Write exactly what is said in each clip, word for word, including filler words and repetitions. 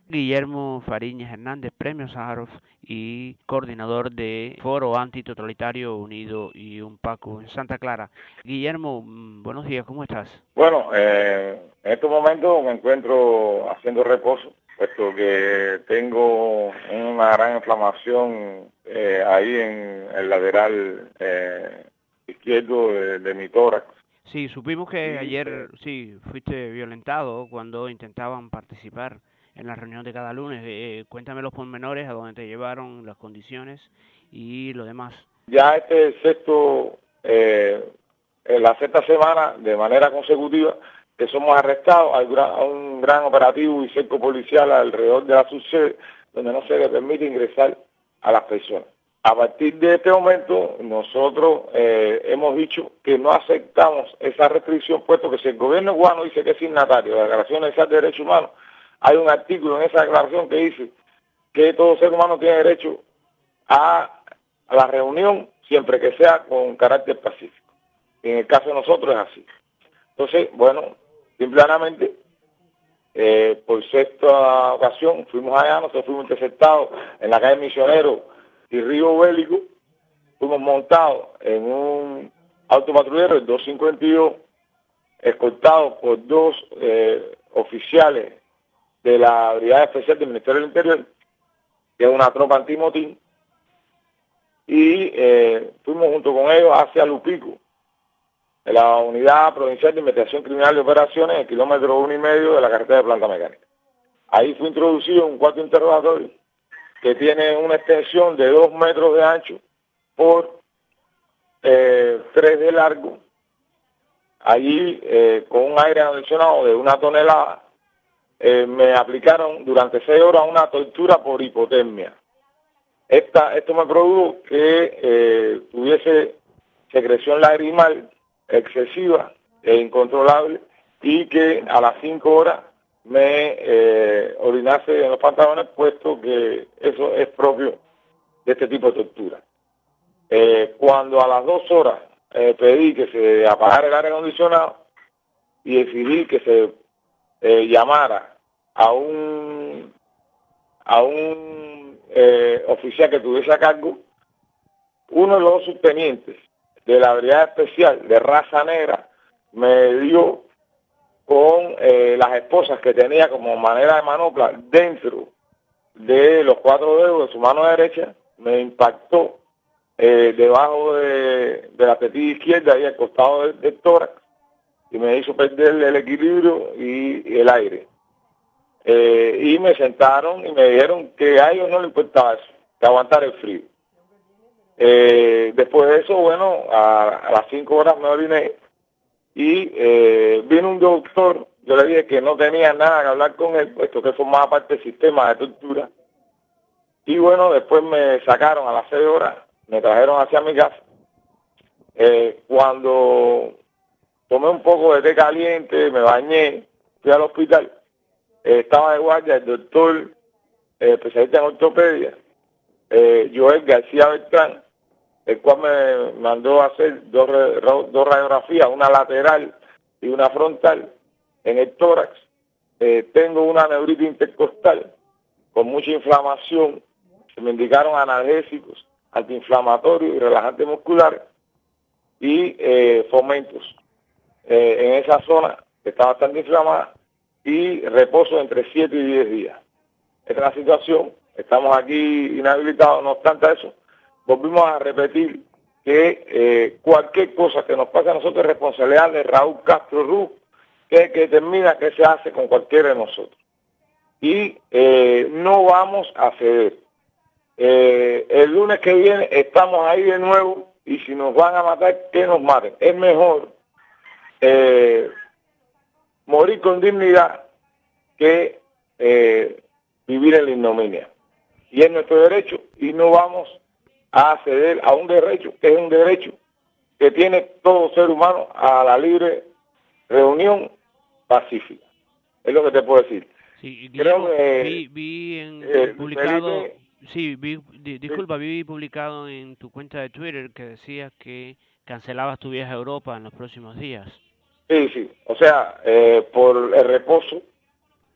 Guillermo Fariñas Hernández, Premio Sájarov y coordinador de Foro Antitotalitario Unido y UNPACU en Santa Clara. Guillermo, buenos días, ¿cómo estás? Bueno, eh, en estos momentos me encuentro haciendo reposo, puesto que tengo una gran inflamación eh, ahí en el lateral eh, izquierdo de, de mi tórax. Sí, supimos que y, ayer eh, sí fuiste violentado cuando intentaban participar en la reunión de cada lunes. Eh, cuéntame los pormenores, a dónde te llevaron, las condiciones y lo demás. Ya este es el sexto, eh, en la sexta semana de manera consecutiva que somos arrestados. Hay un gran operativo y cerco policial alrededor de la subsede donde no se le permite ingresar a las personas. A partir de este momento, nosotros eh, hemos dicho que no aceptamos esa restricción, puesto que si el gobierno cubano dice que es signatario de la Declaración Universal de Derechos Humanos, hay un artículo en esa declaración que dice que todo ser humano tiene derecho a, a la reunión siempre que sea con carácter pacífico. Y en el caso de nosotros es así. Entonces, bueno, simplemente, eh, por sexta ocasión, fuimos allá, nosotros fuimos interceptados en la calle Misionero y Río Bélico, fuimos montados en un autopatrullero, el doscientos cincuenta y dos, escoltados por dos eh, oficiales de la Brigada Especial del Ministerio del Interior, que es una tropa antimotín, y eh, fuimos junto con ellos hacia Lupico, de la Unidad Provincial de Investigación Criminal y Operaciones, en el kilómetro uno y medio de la carretera de Planta Mecánica. Ahí fue introducido un cuarto interrogatorio que tiene una extensión de dos metros de ancho por eh, tres de largo. Allí, eh, con un aire acondicionado de una tonelada, eh, me aplicaron durante seis horas una tortura por hipotermia. Esta, esto me produjo que eh, tuviese secreción lagrimal excesiva e incontrolable y que a las cinco horas me eh, orinase en los pantalones, puesto que eso es propio de este tipo de tortura. Eh, cuando a las dos horas eh, pedí que se apagara el aire acondicionado y decidí que se eh, llamara a un a un eh, oficial que tuviese a cargo, uno de los subtenientes de la Brigada Especial de raza negra me dio con eh, las esposas que tenía como manera de manopla dentro de los cuatro dedos de su mano derecha, me impactó eh, debajo de, de la tetilla izquierda y al costado del, del tórax, y me hizo perder el equilibrio y, y el aire. Eh, y me sentaron y me dijeron que a ellos no les importaba eso, que aguantar el frío. Eh, después de eso, bueno, a, a las cinco horas me oriné y eh, vino un doctor. Yo le dije que no tenía nada que hablar con él, puesto que formaba parte del sistema de tortura. Y bueno, después me sacaron a las seis horas, me trajeron hacia mi casa. Eh, cuando tomé un poco de té caliente, me bañé, fui al hospital, eh, estaba de guardia el doctor eh, especialista en ortopedia, eh, Joel García Beltrán, el cual me mandó a hacer dos, dos radiografías, una lateral y una frontal en el tórax. Eh, tengo una neuritis intercostal con mucha inflamación. Se me indicaron analgésicos, antiinflamatorios y relajantes musculares y eh, fomentos eh, en esa zona que está bastante inflamada, y reposo entre siete y diez días. Esta es la situación. Estamos aquí inhabilitados. No obstante eso, volvimos a repetir que eh, cualquier cosa que nos pase a nosotros es responsabilidad de Raúl Castro Ruz, que es el que determina qué se hace con cualquiera de nosotros. Y eh, no vamos a ceder. Eh, el lunes que viene estamos ahí de nuevo, y si nos van a matar, que nos maten. Es mejor eh, morir con dignidad que eh, vivir en la ignominia. Y es nuestro derecho, y no vamos a acceder a un derecho que es un derecho que tiene todo ser humano a la libre reunión pacífica. Es lo que te puedo decir. Sí, Guillermo, creo que vi, vi en eh, publicado, Felipe, sí, vi, di, disculpa, sí. vi publicado en tu cuenta de Twitter que decías que cancelabas tu viaje a Europa en los próximos días. Sí, sí, o sea, eh, por el reposo,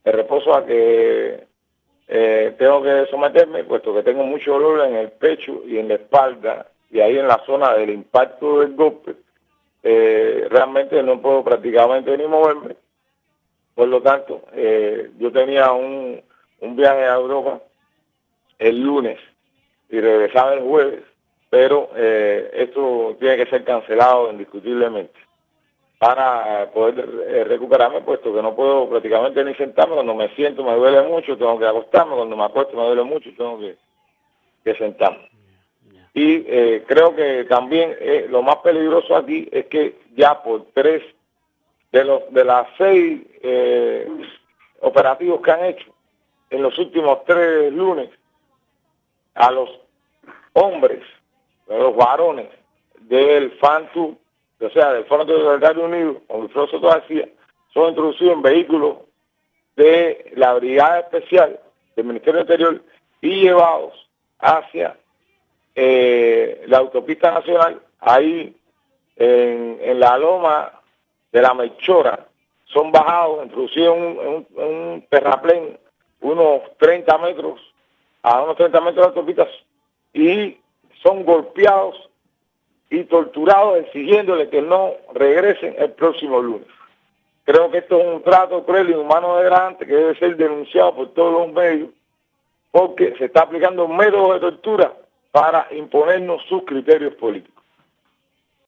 el reposo a que eh, tengo que someterme, puesto que tengo mucho dolor en el pecho y en la espalda, y ahí en la zona del impacto del golpe, eh, realmente no puedo prácticamente ni moverme. Por lo tanto, eh, yo tenía un, un viaje a Europa el lunes y regresaba el jueves, pero eh, esto tiene que ser cancelado indiscutiblemente para poder eh, recuperarme, puesto que no puedo prácticamente ni sentarme. Cuando me siento me duele mucho, tengo que acostarme. Cuando me acuesto me duele mucho, tengo que, que sentarme. Y eh, creo que también eh, lo más peligroso aquí es que ya por tres de los de las seis eh, operativos que han hecho en los últimos tres lunes, a los hombres, a los varones del FANTU, o sea, del Fondo de Solidaridad Unido, o el Froso García, son introducidos en vehículos de la Brigada Especial del Ministerio del Interior y llevados hacia eh, la autopista nacional, ahí en, en la loma de la Melchora, son bajados, introducidos en un, en un, en un terraplén, unos treinta metros, a unos treinta metros de autopista, y son golpeados y torturados exigiéndole que no regresen el próximo lunes. Creo que esto es un trato cruel y humano degradante que debe ser denunciado por todos los medios, porque se está aplicando un método de tortura para imponernos sus criterios políticos.